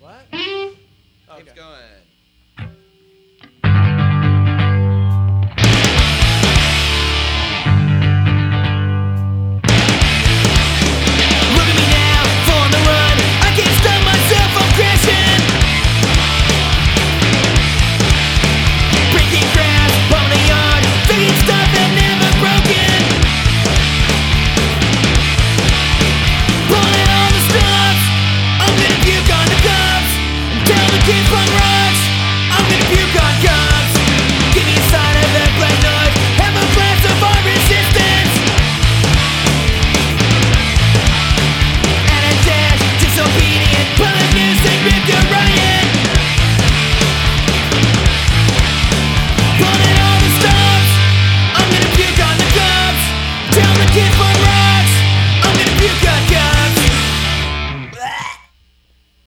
What? Keeps going. Look at me now, full on the run. I can't stop myself from crashing. Breaking grass, on the yard, fixing stuff that never broken. Pulling all the stops, I'm gonna puke on the cups and tell the kids.